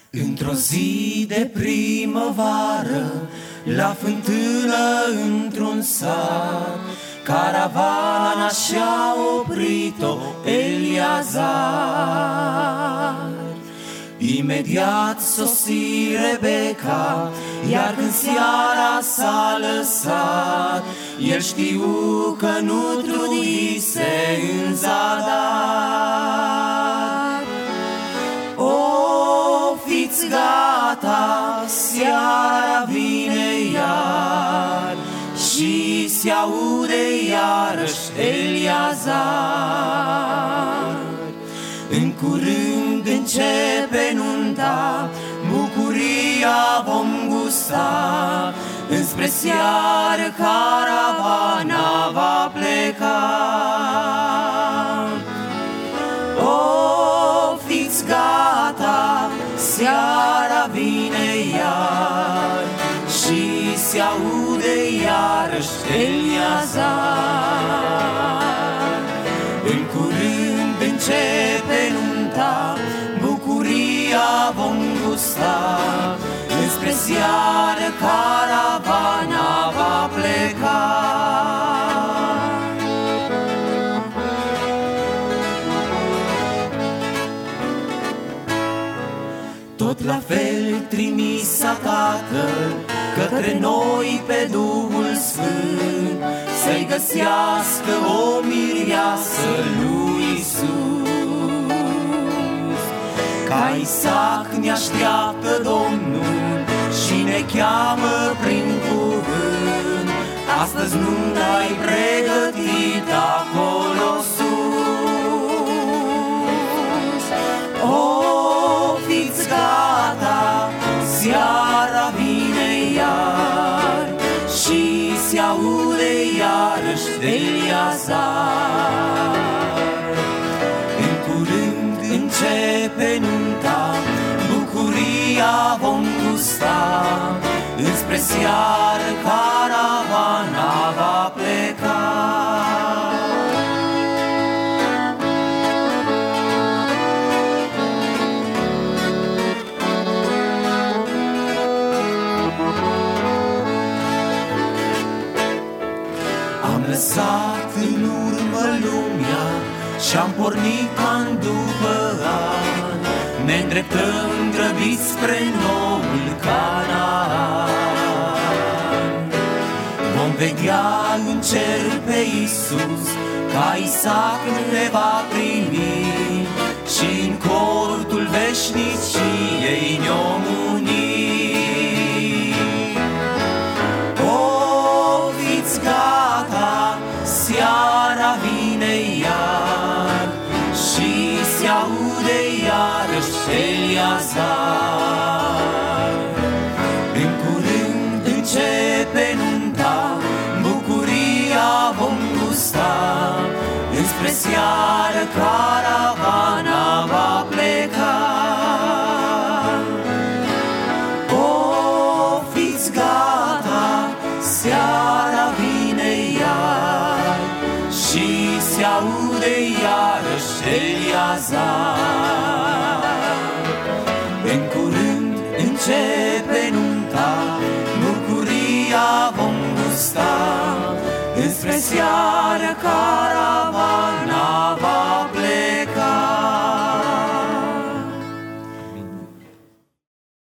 Într-o zi de primăvară, la fântână într-un sat, caravana și-a oprit-o Eliazar. Imediat sosi Rebecca, iar când seara s-a lăsat, el știu că nu trudise în zadar. O, fiți gata, seara vine iar, și se aude iarăși Eliazar. În curând începe nunta, bucuria vom gusta, înspre seară caravana va pleca. O, fiți gata, seara vine iar, și se aude iarăși Eliazar. În curând începe nunta, bucuria vom gusta, înspre seară caravana va pleca. Tot la fel trimisa Tatăl către noi pe Duhul Sfânt, să-i găsească o mireasă lui Iisus. Ca Isaac ne așteaptă Domnul și ne cheamă prin cuvânt, astăzi nu ai pregătit acolo sus. O, fiți gata, seara vine iar, și se aude iarăși Eliazar. În curând începe nunta, bucuria vom gusta, înspre seară caravana va pleca. Am lăsat în urmă lumea și-am pornit an după an, ne îndreptăm grăbiți spre noul Canaan. Vom vedea în cer pe Iisus, ca Isaac ne va primi, și în cortul veșniciei ne-om uni. O, fiți gata, seara vine iar, și se aude iarăși Eliazar. În curând începe nunta, bucuria vom gusta, înspre seară caravana va pleca. O, fiți gata, seara vine iar, și se aude iarăși Eliazar. În curând începe nunta, bucuria vom gusta, înspre seară caravana